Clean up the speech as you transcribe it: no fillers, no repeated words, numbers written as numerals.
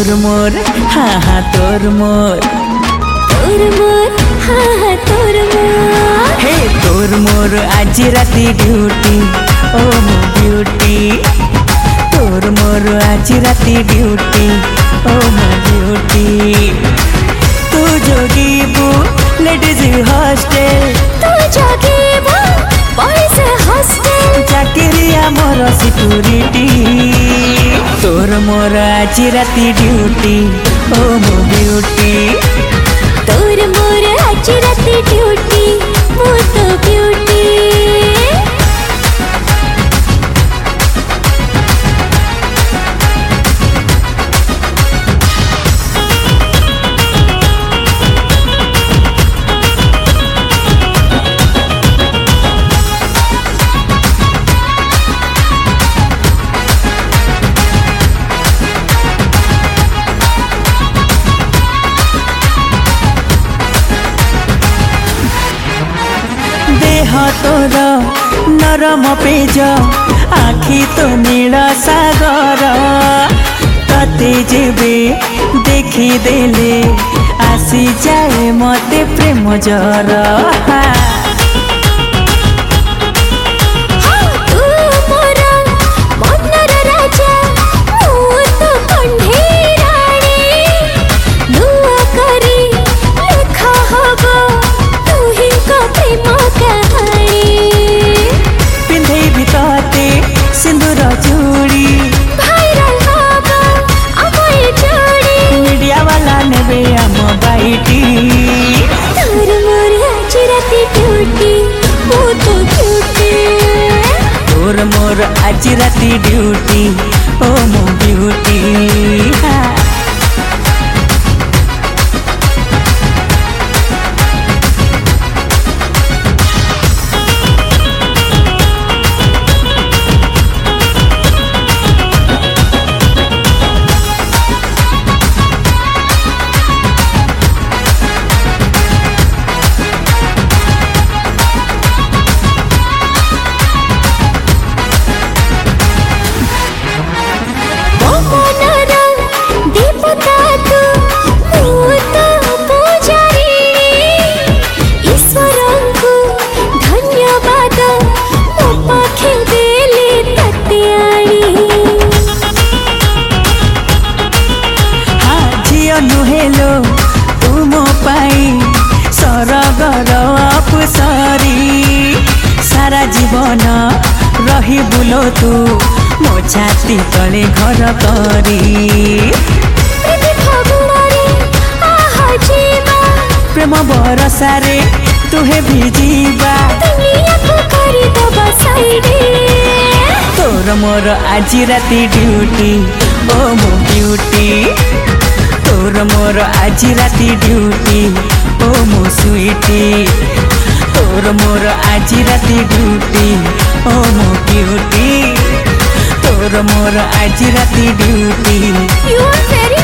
तोर मोर हाँ हाँ तोर मोर हाँ हाँ तोर मोर हे तोर मोर आज राती ड्यूटी ओ मो ब्यूटी तोर मोर आज राती ड्यूटी ओ मो ब्यूटी तू जोगीबू लेडीज हॉस्टल तू जगीबू बॉयज हॉस्टल चाकरिया मोर सिक्यूरिटी तोर मोर आज राती ड्यूटी ओ मो ब्यूटी तोर मोर आज राती ड्यूटी मो तो ब्यूटी देह तोर नरम पेज आखि तो नील सागर तते जेबे देखी देले आसी जाए मते प्रेम जर सिंदूर चूड़ी भाइरल हबो अमय जोड़ी मीडिया वाला नेबे हम बाइटी तोर मोर आज राती ड्यूटी मो तो ब्यूटी तोर मोर आज राती ड्यूटी ओ मो ब्यूटी नुहेलो तुम पाई सरगर अपुसरी सारा जीवन रही बुलो तू मो छाती तले घर करी प्रेम बरसारे तुहे भिजिबा तोर मोर आज राती ड्यूटी ओ मो ब्यूटी तोर मोर आज राती ड्यूटी ओ मो स्वीटी तोर मोर आज राती ड्यूटी ओ मो ब्यूटी तोर मोर आज राती ड्यूटी You are very